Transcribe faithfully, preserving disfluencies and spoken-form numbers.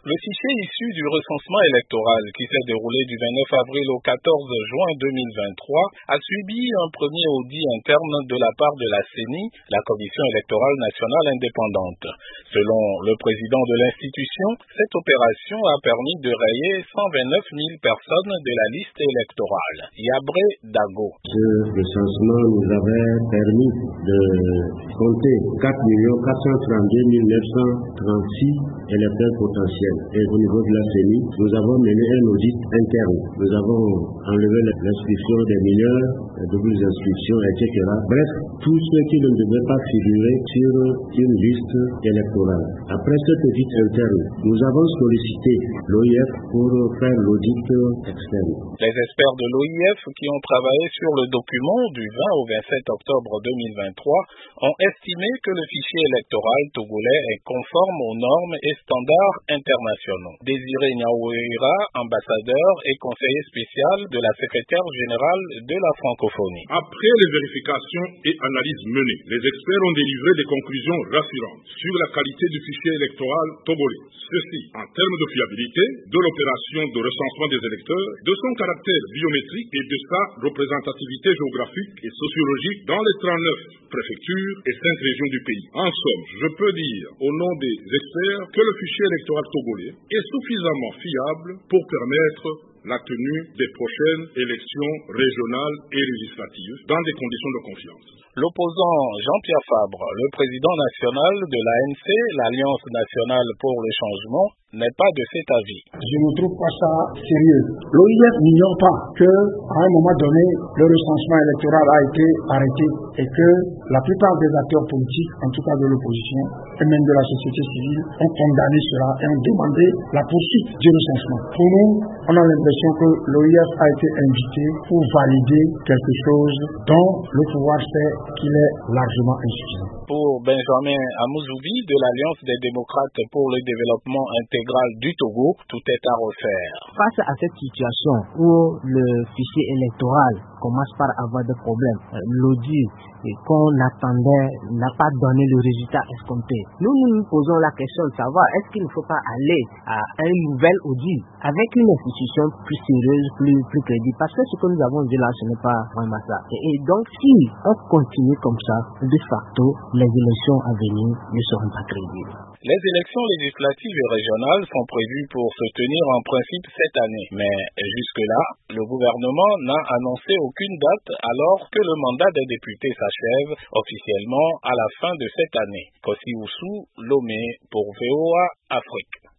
Le fichier issu du recensement électoral qui s'est déroulé du vingt-neuf avril au quatorze juin deux mille vingt-trois a subi un premier audit interne de la part de la C E N I, la Commission électorale nationale indépendante. Selon le président de l'institution, cette opération a permis de rayer cent vingt-neuf mille personnes de la liste électorale. Yabré Dago. Ce recensement nous avait permis de compter quatre millions quatre cent trente-deux mille neuf cent trente-six électeurs potentiels. Et au niveau de la C E N I, nous avons mené un audit interne. Nous avons enlevé l'inscription des mineurs, les doubles inscriptions, et cetera. Bref, tous ceux qui ne devaient pas figurer sur une liste électorale. Après cet audit interne, nous avons sollicité l'O I F pour faire l'audit externe. Les experts de l'O I F qui ont travaillé sur le document du vingt au vingt-sept octobre deux mille vingt-trois ont estimé que le fichier électoral togolais est conforme aux normes et standards internationaux. Désiré Niaouira, ambassadeur et conseiller spécial de la secrétaire générale de la francophonie. Après les vérifications et analyses menées, les experts ont délivré des conclusions rassurantes sur la qualité du fichier électoral togolais. Ceci en termes de fiabilité, de l'opération de recensement des électeurs, de son caractère biométrique et de sa représentativité géographique et sociologique dans les trente-neuf préfectures et cinq régions du pays. En somme, je peux dire au nom des experts que le fichier électoral togolais est suffisamment fiable pour permettre la tenue des prochaines élections régionales et législatives dans des conditions de confiance. L'opposant Jean-Pierre Fabre, le président national de l'A N C, l'Alliance nationale pour le changement, n'est pas de cet avis. Je ne trouve pas ça sérieux. L'O I F n'ignore pas qu'à un moment donné, le recensement électoral a été arrêté et que la plupart des acteurs politiques, en tout cas de l'opposition, et même de la société civile, ont condamné cela et ont demandé la poursuite du recensement. Pour nous, on a l'impression que l'O I F a été invité pour valider quelque chose dont le pouvoir sait qu'il est largement insuffisant. Pour Benjamin Amouzoubi de l'Alliance des démocrates pour le développement intégral du Togo, tout est à refaire. Face à cette situation où le fichier électoral commence par avoir des problèmes, l'audit qu'on attendait n'a pas donné le résultat escompté. Nous, nous nous posons la question de savoir est-ce qu'il ne faut pas aller à un nouvel audit avec une institution plus sérieuse, plus, plus crédible, parce que ce que nous avons vu là, ce n'est pas vraiment ça. Et, et donc, si on continue comme ça, de facto, les élections à venir ne seront pas crédibles. Les élections législatives et régionales sont prévues pour se tenir en principe cette année. Mais jusque-là, le gouvernement n'a annoncé aucune date alors que le mandat des députés s'achève officiellement à la fin de cette année. Kossi Oussou, Lomé pour V O A Afrique.